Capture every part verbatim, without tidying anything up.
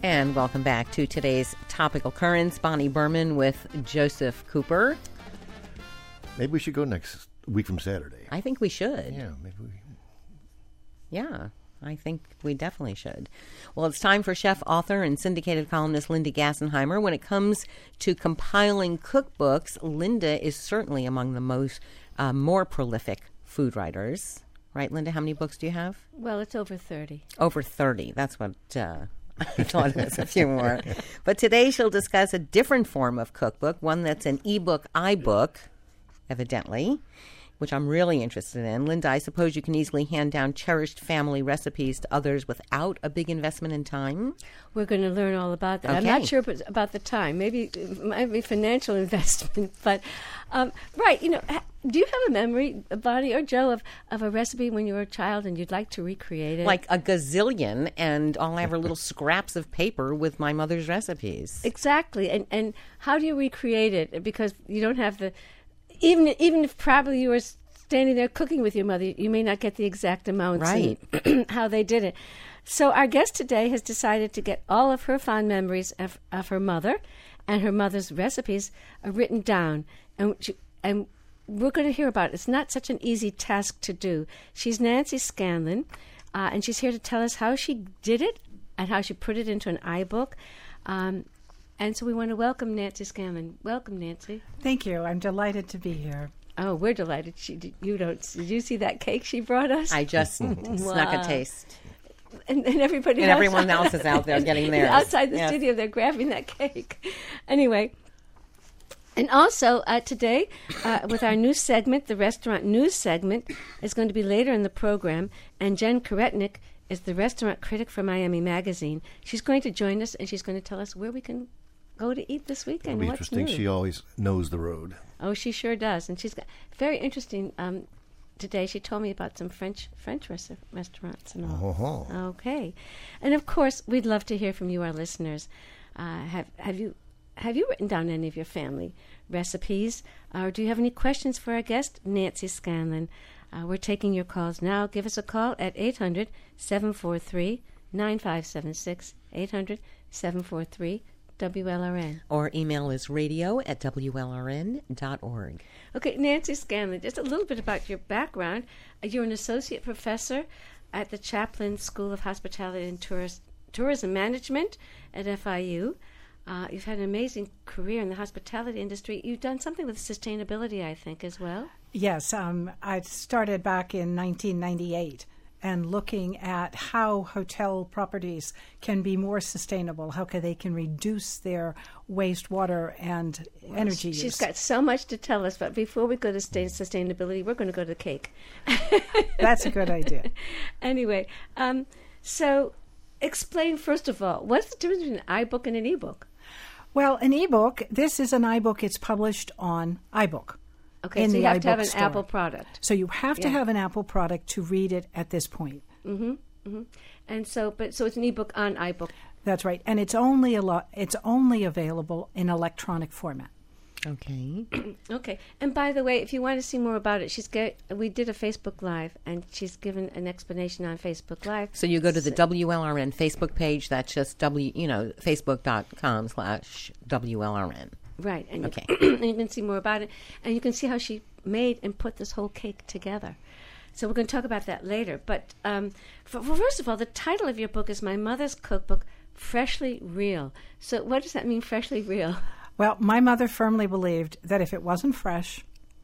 And welcome back to today's Topical Currents. Bonnie Berman with Joseph Cooper. Maybe we should go next week from Saturday. I think we should. Yeah, maybe we... Yeah, I think we definitely should. Well, it's time for chef, author, and syndicated columnist Linda Gassenheimer. When it comes to compiling cookbooks, Linda is certainly among the most uh, more prolific food writers. Right, Linda? How many books do you have? Well, it's over thirty. Over thirty. That's what uh, I thought it was a few more. But today she'll discuss a different form of cookbook, one that's an ebook, iBook, evidently, which I'm really interested in. Linda, I suppose you can easily hand down cherished family recipes to others without a big investment in time? We're going to learn all about that. Okay. I'm not sure about the time. Maybe it might be financial investment. But, um, right, you know, do you have a memory, Bonnie or Joe, of, of a recipe when you were a child and you'd like to recreate it? Like a gazillion, and I'll have little scraps of paper with my mother's recipes. Exactly. And, and how do you recreate it? Because you don't have the... Even even if probably you were standing there cooking with your mother, you may not get the exact amounts right. and how they did it. So our guest today has decided to get all of her fond memories of, of her mother and her mother's recipes uh, written down. And, she, and we're going to hear about it. It's not such an easy task to do. She's Nancy Scanlon, uh, and she's here to tell us how she did it and how she put it into an iBook. Um And so we want to welcome Nancy Scanlon. Welcome, Nancy. Thank you. I'm delighted to be here. Oh, we're delighted. She, you don't. Did you see that cake she brought us? I just snuck a taste. And, and everybody and else, everyone else is out there getting theirs. Outside the yes. studio, they're grabbing that cake. Anyway, and also uh, today, uh, with our new segment, the restaurant news segment, is going to be later in the program. And Jen Karetnik is the restaurant critic for Miami Magazine. She's going to join us, and she's going to tell us where we can go to eat this weekend. It'll be What's interesting. new? She always knows the road. Oh, she sure does, and she's got very interesting. Um, today, she told me about some French French res- restaurants and all. Uh-huh. Okay, and of course, we'd love to hear from you, our listeners. Uh, have have you have you written down any of your family recipes, or do you have any questions for our guest, Nancy Scanlon? Uh, we're taking your calls now. Give us a call at eight hundred, seven four three, nine five seven six, eight hundred, seven four three, W L R N. Or email is radio at W L R N dot org. Okay, Nancy Scanlon, just a little bit about your background. You're an associate professor at the Chaplin School of Hospitality and Tourist, Tourism Management at F I U. Uh, you've had an amazing career in the hospitality industry. You've done something with sustainability, I think, as well. Yes, um, I started back in nineteen ninety-eight and looking at how hotel properties can be more sustainable, how can they can reduce their wastewater and well, energy she's use. got so much to tell us, but before we go to sustainability, we're going to go to cake. That's a good idea. Anyway, um, so explain, first of all, what's the difference between an iBook and an ebook? Well, an ebook, this is an iBook. It's published on iBook. Okay, in so the you have to have iBook an store. Apple product. So you have to Yeah. have an Apple product to read it at this point. Mm-hmm, mm-hmm. And so, but so it's an ebook on iBook. That's right, and it's only a lo- it's only available in electronic format. Okay. Okay. And by the way, if you want to see more about it, she's get, we did a Facebook Live, and she's given an explanation on Facebook Live. So you go to the W L R N Facebook page. That's just W, you know, facebook.com slash W L R N. Right. And Okay. you, and you can see more about it, and you can see how she made and put this whole cake together. So we're going to talk about that later. But um, for, for first of all, the title of your book is My Mother's Cookbook, Freshly Real. So what does that mean, freshly real? Well, my mother firmly believed that if it wasn't fresh,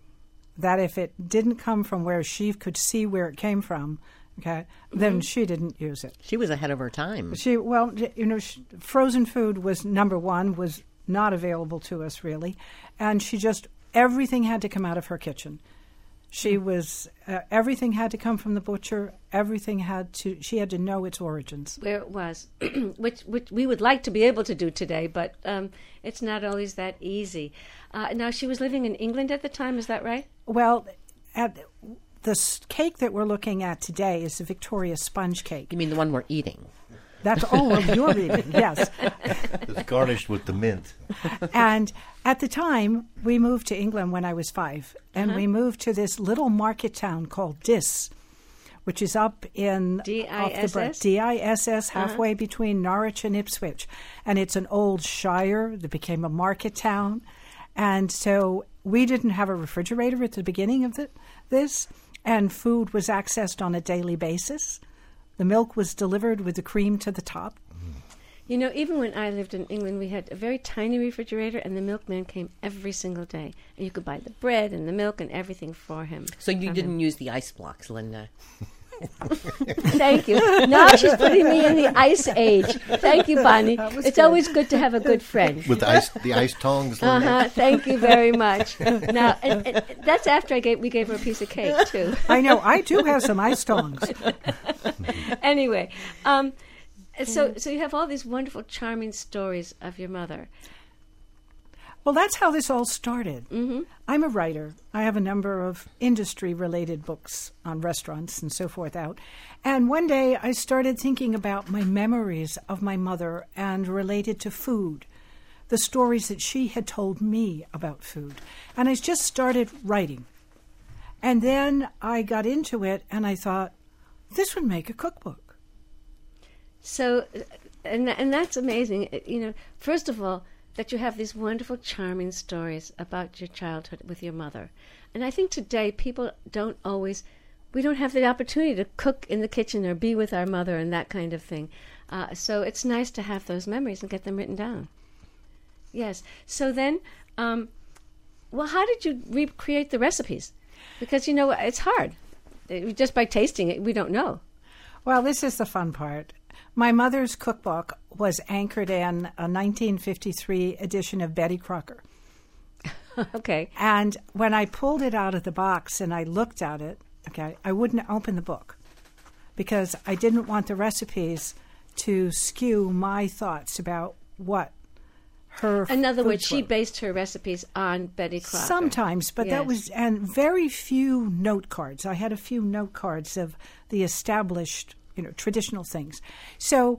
that if it didn't come from where she could see where it came from, okay, then Mm-hmm. she didn't use it. She was ahead of her time. She, well, you know, she, frozen food was number one, was not available to us really, and she just, everything had to come out of her kitchen. She was, uh, everything had to come from the butcher. Everything had to, she had to know its origins. Where it was, which which we would like to be able to do today, but um, it's not always that easy. Uh, now, she was living in England at the time, is that right? Well, at, the s- cake that we're looking at today is the Victoria sponge cake. You mean the one we're eating? That's all of your reading, yes. It's garnished with the mint. And at the time, we moved to England when I was five, and Uh-huh. we moved to this little market town called Diss, which is up in D I off the S Bur- S? D I S S, halfway between Norwich and Ipswich. And it's an old shire that became a market town. And so we didn't have a refrigerator at the beginning of the, this, and food was accessed on a daily basis. The milk was delivered with the cream to the top. You know, even when I lived in England, we had a very tiny refrigerator, and the milkman came every single day. And you could buy the bread and the milk and everything for him. So you from didn't him. use the ice blocks, Linda. Thank you. Now she's putting me in the ice age. Thank you, Bonnie. It's good. always good to have a good friend. With the ice, the ice tongs. Uh Linda. huh. Thank you very much. Now, and, and that's after I gave we gave her a piece of cake too. I know, I do have some ice tongs. Anyway, um, so so you have all these wonderful, charming stories of your mother. Well, that's how this all started. Mm-hmm. I'm a writer. I have a number of industry-related books on restaurants and so forth out. And one day I started thinking about my memories of my mother and related to food, the stories that she had told me about food. And I just started writing. And then I got into it and I thought, this would make a cookbook. So, and and that's amazing. You know, first of all, that you have these wonderful, charming stories about your childhood with your mother. And I think today people don't always, we don't have the opportunity to cook in the kitchen or be with our mother and that kind of thing. Uh, so it's nice to have those memories and get them written down. Yes. So then, um, well, how did you recreate the recipes? Because, you know, it's hard. It, just by tasting it, we don't know. Well, this is the fun part. My mother's cookbook was anchored in a nineteen fifty-three edition of Betty Crocker. Okay. And when I pulled it out of the box and I looked at it, okay, I wouldn't open the book because I didn't want the recipes to skew my thoughts about what her In other words, foods she were. based her recipes on Betty Crocker. Sometimes, but that Yes. was, and very few note cards. I had a few note cards of the established, you know, traditional things. So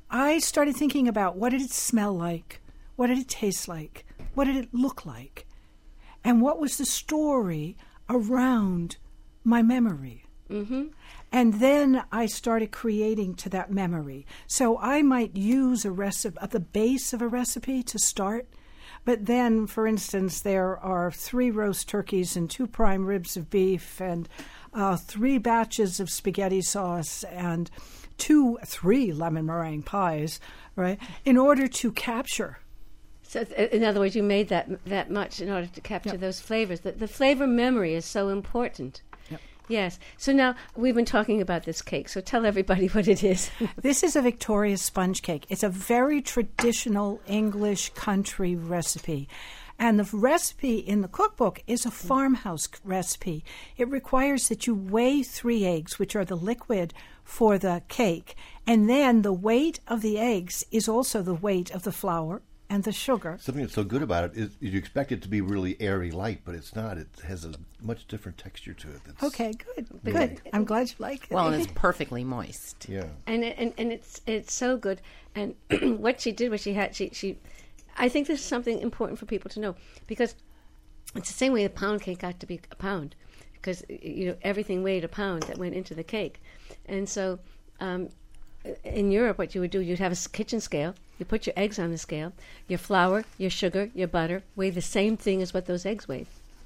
I started thinking about what did it smell like? What did it taste like? What did it look like? And what was the story around my memory? Mm-hmm. And then I started creating to that memory. So I might use a recipe at the base of a recipe to start. But then, for instance, there are three roast turkeys and two prime ribs of beef and uh, three batches of spaghetti sauce and two, three lemon meringue pies, right, in order to capture. So, th- in other words, you made that that much in order to capture Yep. those flavors. The, the flavor memory is so important. Yep. Yes. So now we've been talking about this cake. So tell everybody what it is. This is a Victoria sponge cake. It's a very traditional English country recipe. And the recipe in the cookbook is a farmhouse recipe. It requires that you weigh three eggs, which are the liquid for the cake. And then the weight of the eggs is also the weight of the flour and the sugar. Something that's so good about it is you expect it to be really airy light, but it's not. It has a much different texture to it. That's, Okay, good, good. I'm glad you like it. Well, and it's perfectly moist. Yeah. and it, and and it's it's so good. And what she did was she had she she. I think this is something important for people to know because it's the same way a pound cake got to be a pound because you know everything weighed a pound that went into the cake, and so um, in Europe what you would do you'd have a s- kitchen scale. You put your eggs on the scale, your flour, your sugar, your butter weigh the same thing as what those eggs weighed.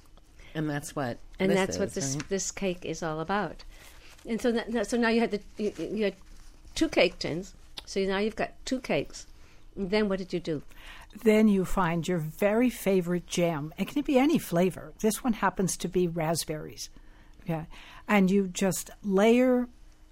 And that's what And this that's what is, this right? this cake is all about. And so that, so now you had the you, you had two cake tins. So now you've got two cakes. And then what did you do? Then you find your very favorite jam. It can be any flavor. This one happens to be raspberries. Okay. And you just layer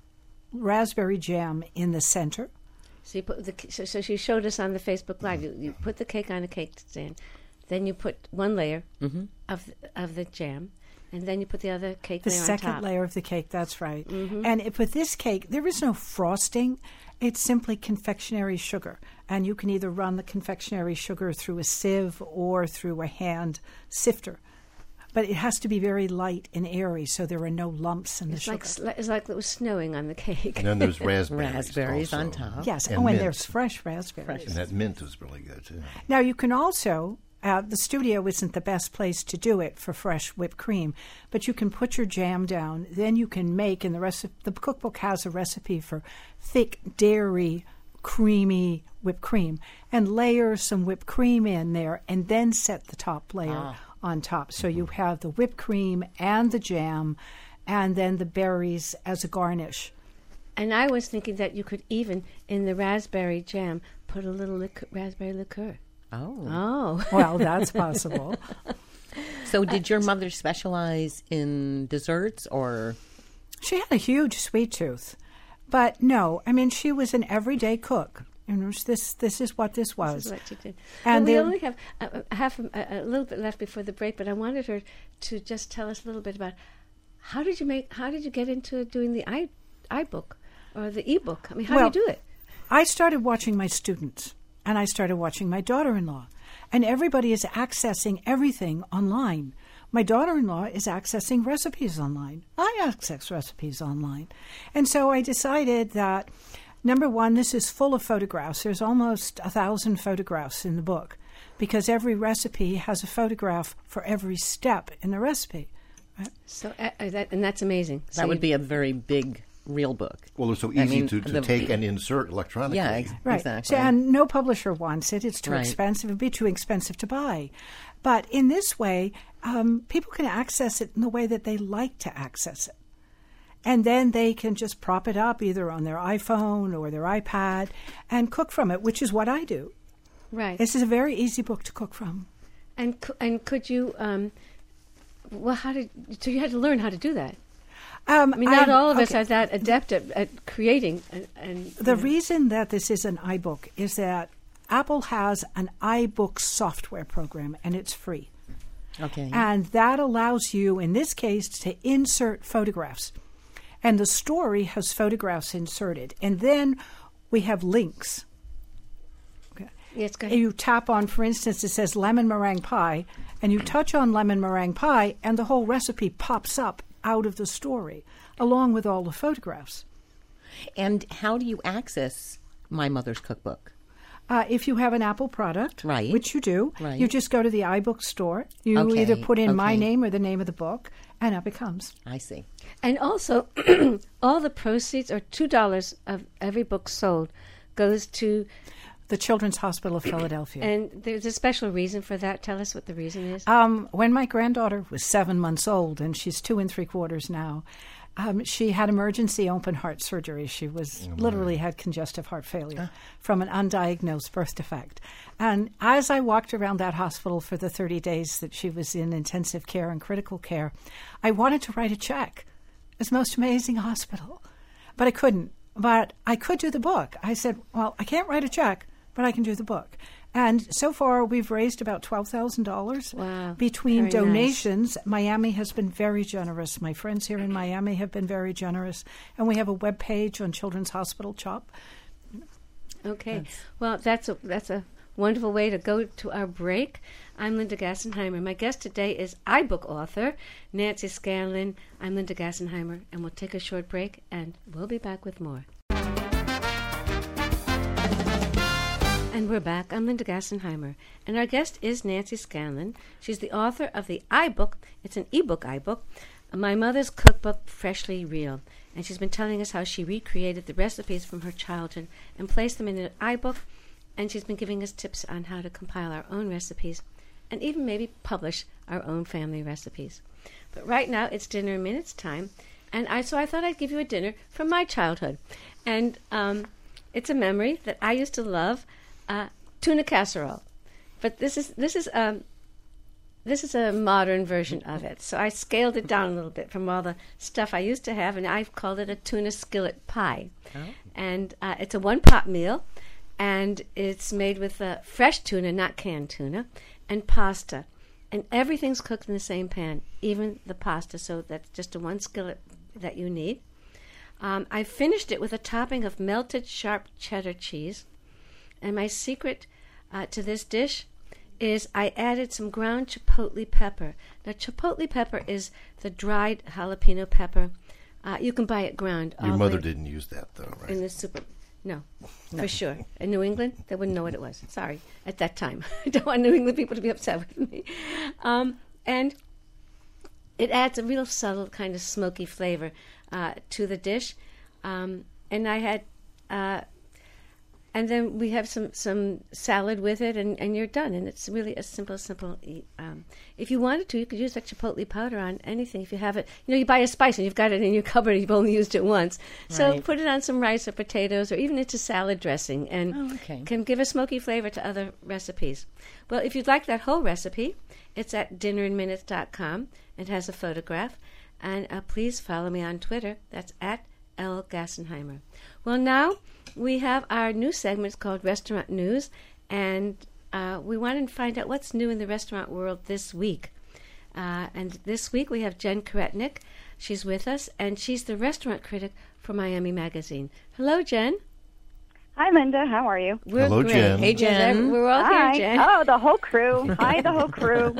raspberry jam in the center. So you put the so, so she showed us on the Facebook Live. You, you put the cake on a cake stand, then you put one layer Mm-hmm. of of the jam, and then you put the other cake The layer on second top. layer of the cake, that's right. Mhm. And if, with this cake, there is no frosting. It's simply confectionery sugar. And you can either run the confectionery sugar through a sieve or through a hand sifter. But it has to be very light and airy so there are no lumps in the It's sugar. like sl- it's like it was snowing on the cake. And then there's raspberries. Raspberries on also. top. Yes. And oh, and mint. there's fresh raspberries. And that mint was really good, too. Now, you can also Uh, the studio isn't the best place to do it for fresh whipped cream, but you can put your jam down. Then you can make, and the recipe, the cookbook has a recipe for thick, dairy, creamy whipped cream, and layer some whipped cream in there, and then set the top layer Ah. on top. So you have the whipped cream and the jam, and then the berries as a garnish. And I was thinking that you could even, in the raspberry jam, put a little liquor, raspberry liqueur. Oh. Oh. Well, that's possible. So did your mother specialize in desserts or? She had a huge sweet tooth. But no, I mean, she was an everyday cook. You know, this this is what this was. This is what she did. And well, we there- only have a, a half a, a little bit left before the break, but I wanted her to just tell us a little bit about how did you make, how did you get into doing the i iBook or the ebook? I mean, how Well, do you do it? I started watching my students, and I started watching my daughter-in-law, and everybody is accessing everything online. My daughter-in-law is accessing recipes online. I access recipes online. And so I decided that, number one, this is full of photographs. There's almost a thousand photographs in the book because every recipe has a photograph for every step in the recipe. So uh, uh, that and that's amazing. So That would you- be a very big, real book. Well, they're so I easy mean, to, to the- take and insert electronically. Yeah, ex- Right. exactly. So, and no publisher wants it. It's too Right. expensive. It'd be too expensive to buy. But in this way, um, people can access it in the way that they like to access it. And then they can just prop it up either on their iPhone or their iPad and cook from it, which is what I do. right. This is a very easy book to cook from. And cou- and could you? Um, well, how did? So you had to learn how to do that. Um, I mean, not I- all of us okay. are that adept at, at creating. And, and you The know. reason that this is an iBook is that Apple has an iBook software program, and it's free. Okay. And that allows you, in this case, to insert photographs. And the story has photographs inserted. And then we have links. Okay. Yes, go ahead. You tap on, for instance, it says lemon meringue pie, and you touch on lemon meringue pie, and the whole recipe pops up out of the story, along with all the photographs. And how do you access My Mother's Cookbook? Uh, if you have an Apple product, Right. which you do, Right. you just go to the iBook store. You Okay, either put in my okay. name or the name of the book, and up it comes. I see. And also, all the proceeds, or two dollars of every book sold, goes to. The Children's Hospital of Philadelphia. And there's a special reason for that. Tell us what the reason is. Um, when my granddaughter was seven months old, and she's two and three quarters now, um, she had emergency open heart surgery. She was literally had congestive heart failure from an undiagnosed birth defect. And as I walked around that hospital for the thirty days that she was in intensive care and critical care, I wanted to write a check. It's the most amazing hospital. But I couldn't. But I could do the book. I said, well, I can't write a check, but I can do the book. And so far, we've raised about twelve thousand dollars Wow. between Very nice. donations. Miami has been very generous. My friends here in Miami have been very generous. And we have a web page on Children's Hospital Chop. Okay. Well, that's a that's a wonderful way to go to our break. I'm Linda Gassenheimer. My guest today is iBook author Nancy Scanlon. I'm Linda Gassenheimer, and we'll take a short break, and we'll be back with more. And we're back. I'm Linda Gassenheimer, and our guest is Nancy Scanlon. She's the author of the iBook. It's an ebook iBook, My Mother's Cookbook, Freshly Real. And she's been telling us how she recreated the recipes from her childhood and placed them in an iBook. And she's been giving us tips on how to compile our own recipes and even maybe publish our own family recipes. But right now it's dinner minutes time, and I so I thought I'd give you a dinner from my childhood. And um, it's a memory that I used to love. Uh, tuna casserole, but this is this is um this is a modern version of it. So I scaled it down a little bit from all the stuff I used to have, and I've called it a tuna skillet pie. Oh. And uh, it's a one-pot meal, and it's made with uh, fresh tuna, not canned tuna, and pasta, and everything's cooked in the same pan, even the pasta. So that's just a one skillet that you need. Um, I finished it with a topping of melted sharp cheddar cheese. And my secret uh, to this dish is I added some ground chipotle pepper. Now, chipotle pepper is the dried jalapeno pepper. Uh, you can buy it ground. Your all the mother way didn't use that, though, right? in the super. No, for sure. In New England, they wouldn't know what it was. Sorry, at that time. I don't want New England people to be upset with me. Um, and it adds a real subtle kind of smoky flavor uh, to the dish. Um, and I had, uh, and then we have some, some salad with it, and, and you're done. And it's really a simple, simple. Um, if you wanted to, you could use that chipotle powder on anything. If you have it, you know, you buy a spice and you've got it in your cupboard, you've only used it once. So Right. put it on some rice or potatoes, or even into salad dressing, and Oh, okay. can give a smoky flavor to other recipes. Well, if you'd like that whole recipe, it's at dinner in minutes dot com. It has a photograph. And uh, please follow me on Twitter. That's at L. Gassenheimer. Well, now we have our new segment called Restaurant News, and uh, we want to find out what's new in the restaurant world this week. Uh, and this week we have Jen Karetnik. She's with us, and she's the restaurant critic for Miami Magazine. Hello, Jen. Hi, Linda. How are you? We're Hello, great. Jen. Hey, Jen. We're all Hi. here, Jen. Oh, the whole crew. Hi, the whole crew.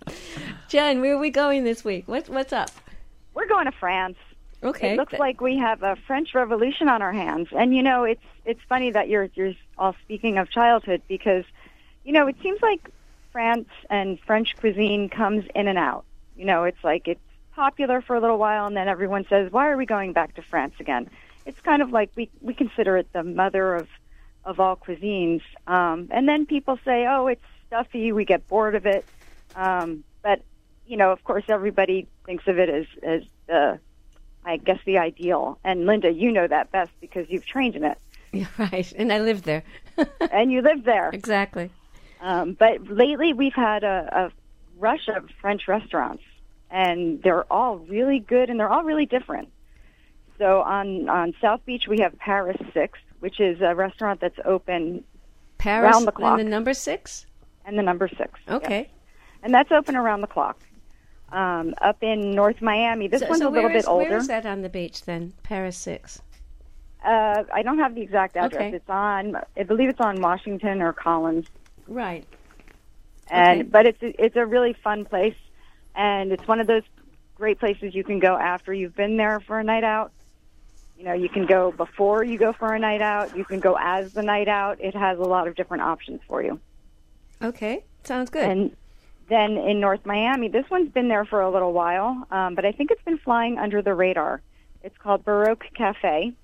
Jen, where are we going this week? What, what's up? We're going to France. Okay. It looks like we have a French Revolution on our hands. And, you know, it's it's funny that you're, you're all speaking of childhood because, you know, it seems like France and French cuisine comes in and out. You know, it's like it's popular for a little while, and then everyone says, why are we going back to France again? It's kind of like we, we consider it the mother of, of all cuisines. Um, and then people say, oh, it's stuffy, we get bored of it. Um, but, you know, of course, everybody thinks of it as, as the, I guess, the ideal. And, Linda, you know that best because you've trained in it. You're right, and I live there. And you live there. Exactly. Um, but lately we've had a, a rush of French restaurants, and they're all really good, and they're all really different. So on, on South Beach, we have Paris Six, which is a restaurant that's open Paris round the clock. and the number six? and the number six. Okay. Yes. And that's open around the clock. Um, up in North Miami, this so, one's so a little where is, bit older. Where is that on the beach then? Paris six. Uh, I don't have the exact address. Okay. It's on, I believe it's on Washington or Collins. Right. And Okay. but it's a, it's a really fun place, and it's one of those great places you can go after you've been there for a night out. You know, you can go before you go for a night out. You can go as the night out. It has a lot of different options for you. Okay. Sounds good. And then in North Miami, this one's been there for a little while, um, but I think it's been flying under the radar. It's called Baroque Cafe,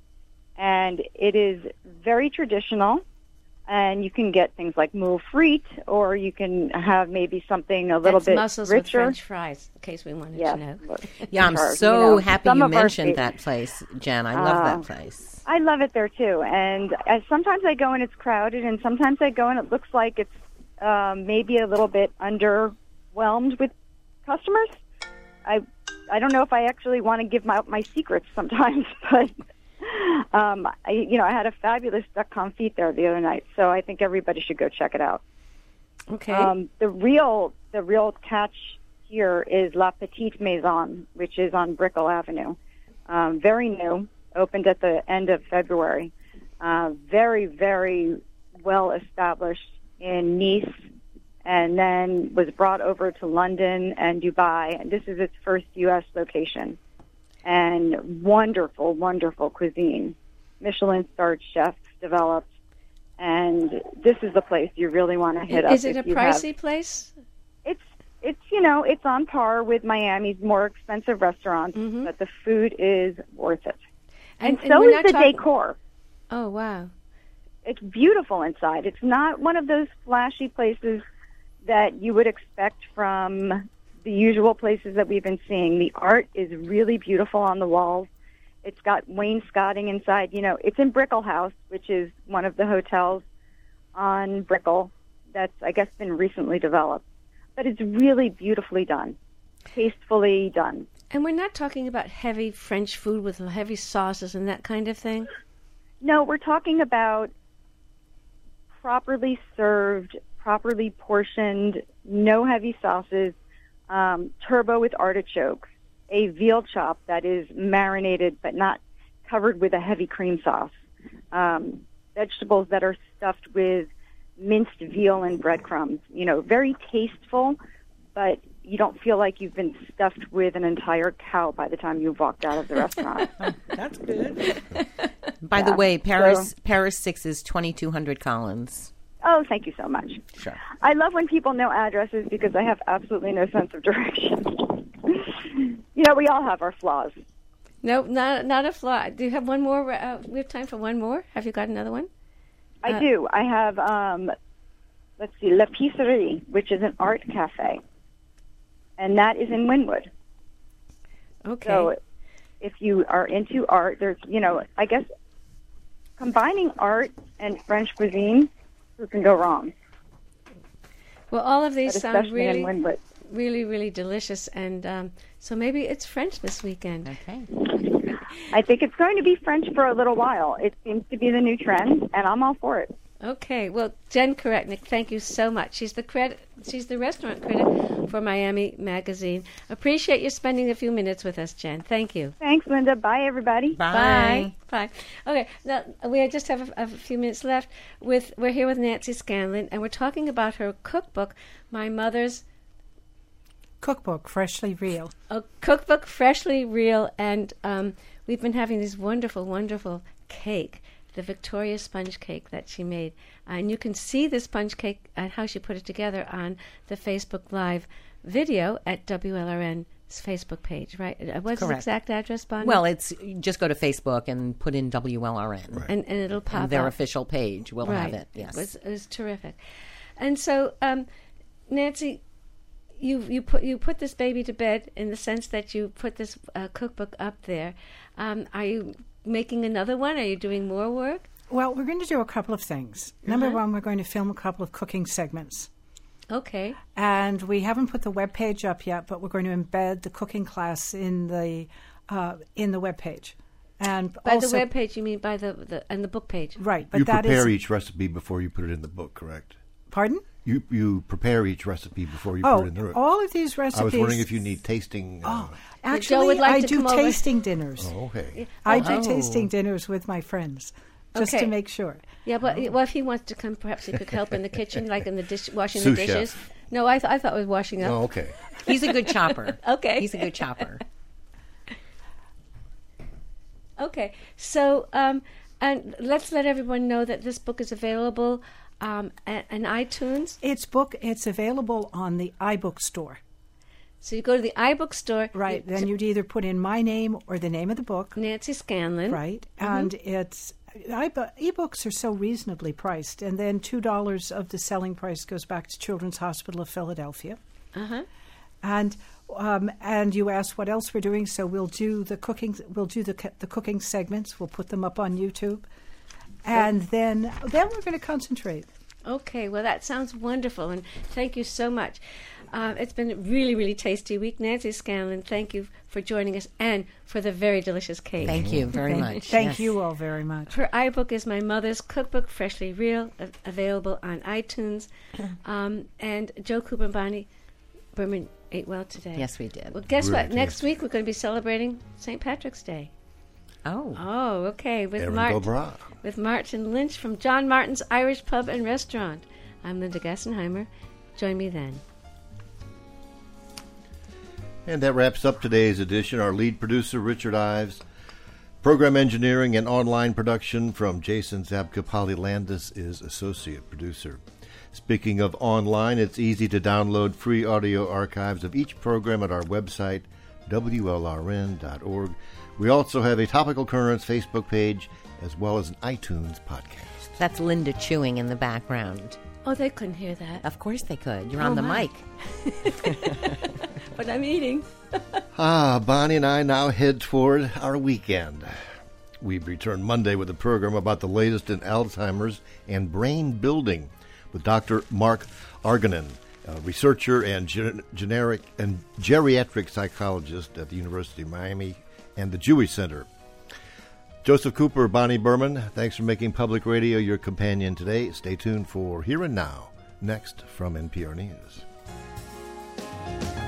and it is very traditional. And you can get things like moule frite, or you can have maybe something a little That's bit mussels with richer. French fries, in case we wanted Yes. to know. Yeah, I'm Sure, so you know, happy some you of our mentioned fa- that place, Jen. I love Uh, that place. I love it there too, and uh, sometimes I go and it's crowded, and sometimes I go and it looks like it's um, maybe a little bit underwhelmed with customers. I I don't know if I actually want to give my my secrets sometimes, but um, I you know I had a fabulous duck confit there the other night, so I think everybody should go check it out. Okay. Um, the real the real catch here is La Petite Maison, which is on Brickell Avenue. Um, very new, opened at the end of February. Uh, very, very well established in Nice, and then was brought over to London and Dubai. And this is its first U S location. And wonderful, wonderful cuisine. Michelin-starred chefs developed. And this is the place you really want to hit up. is it a if you have- pricey place? It's it's you know it's on par with Miami's more expensive restaurants, Mhm. but the food is worth it. And, And- and so we're is not the talking- decor. Oh, wow. It's beautiful inside. It's not one of those flashy places that you would expect from the usual places that we've been seeing. The art is really beautiful on the walls. It's got wainscoting inside. You know, it's in Brickell House, which is one of the hotels on Brickell that's, I guess, been recently developed. But it's really beautifully done, tastefully done. And we're not talking about heavy French food with heavy sauces and that kind of thing? No, we're talking about properly served, properly portioned, no heavy sauces, um, turbo with artichokes, a veal chop that is marinated but not covered with a heavy cream sauce, um, vegetables that are stuffed with minced veal and breadcrumbs. You know, very tasteful, but you don't feel like you've been stuffed with an entire cow by the time you've walked out of the restaurant. That's good. By Yeah. the way, Paris So- Paris six is twenty-two hundred Collins. Oh, thank you so much. Sure. I love when people know addresses because I have absolutely no sense of direction. You know, we all have our flaws. No, not not a flaw. Do you have one more? Uh, we have time for one more. Have you got another one? I Uh, do. I have, um, let's see, La Pisserie, which is an art cafe. And that is in Wynwood. Okay. So if you are into art, there's, you know, I guess combining art and French cuisine, who can go wrong? Well, all of these But sound especially really, in Wynwood. really, really delicious, and um, so maybe it's French this weekend. Okay. I think it's going to be French for a little while. It seems to be the new trend, and I'm all for it. Okay. Well, Jen Koretnik, thank you so much. She's the credit. She's the restaurant critic for Miami Magazine. Appreciate you spending a few minutes with us, Jen. Thank you. Thanks, Linda. Bye, everybody. Bye. Bye. Bye. Okay. Now we just have a, a few minutes left. With we're here with Nancy Scanlon, and we're talking about her cookbook, My Mother's Cookbook, Freshly Real. A cookbook, freshly real, and um, we've been having this wonderful, wonderful cake, the Victoria sponge cake that she made. And you can see the sponge cake and how she put it together on the Facebook Live video at W L R N's Facebook page, right? Uh, What's the Correct. exact address, Bonnie? Well, it's just go to Facebook and put in W L R N. and, and it'll pop And their up. official page will Right. have it. Yes. It was, it was terrific. And so, um, Nancy, you you put you put this baby to bed in the sense that you put this uh, cookbook up there. Um, are you making another one? Are you doing more work? Well, we're going to do a couple of things. Number Uh-huh. one, we're going to film a couple of cooking segments. Okay. And we haven't put the web page up yet, but we're going to embed the cooking class in the uh, in the web page. And By also, the web page, you mean by the, the and the book page? right? But you that prepare is each recipe before you put it in the book, correct? pardon. You you prepare each recipe before you Oh, put it in the book. all of these recipes. I was wondering if you need tasting. Uh, Oh, Joe actually, would like I to do come over. tasting dinners. oh, okay. I do Oh. tasting dinners with my friends, just Okay. to make sure. Yeah, but well, if he wants to come, perhaps he could help in the kitchen, like in the dish, washing Sous the dishes. chef. No, I, th- I thought it was washing up. Oh, okay. He's a good chopper. Okay. He's a good chopper. Okay, so um, and let's let everyone know that this book is available um, at, on iTunes. It's book. It's available on the iBook store. So you go to the iBook store, Right. you- Then you'd either put in my name or the name of the book. Nancy Scanlon. Right. And it's iBo- ebooks are so reasonably priced, and then two dollars of the selling price goes back to Children's Hospital of Philadelphia. Uh huh. And um, and you asked what else we're doing, so we'll do the cooking. We'll do the co- the cooking segments. We'll put them up on YouTube, and then then we're going to concentrate. Okay, well, that sounds wonderful, and thank you so much. Uh, it's been a really, really tasty week. Nancy Scanlon, thank you for joining us and for the very delicious cake. Thank you very Thank, much. thank Yes. you all very much. Her iBook is My Mother's Cookbook, Freshly Real, a- available on iTunes. Um, and Joe Cooper and Bonnie Berman ate well today. Yes, we did. Well, guess Really what? Next tasty. week we're going to be celebrating Saint Patrick's Day. Oh. Oh, okay. With Erin Mart- Gobra. with Martin Lynch from John Martin's Irish Pub and Restaurant. I'm Linda Gassenheimer. Join me then. And that wraps up today's edition. Our lead producer, Richard Ives. Program engineering and online production from Jason Zabka. Landis is associate producer. Speaking of online, it's easy to download free audio archives of each program at our website, W L R N dot org. We also have a Topical Currents Facebook page as well as an iTunes podcast. That's Linda chewing in the background. Oh, they couldn't hear that. Of course they could. You're Oh, on the my. mic. But I'm eating. Ah, Bonnie and I now head toward our weekend. We return Monday with a program about the latest in Alzheimer's and brain building with Doctor Mark Arganin, a researcher and gen- generic and geriatric psychologist at the University of Miami and the Jewish Center. Joseph Cooper, Bonnie Berman, thanks for making Public Radio your companion today. Stay tuned for Here and Now, next from N P R News.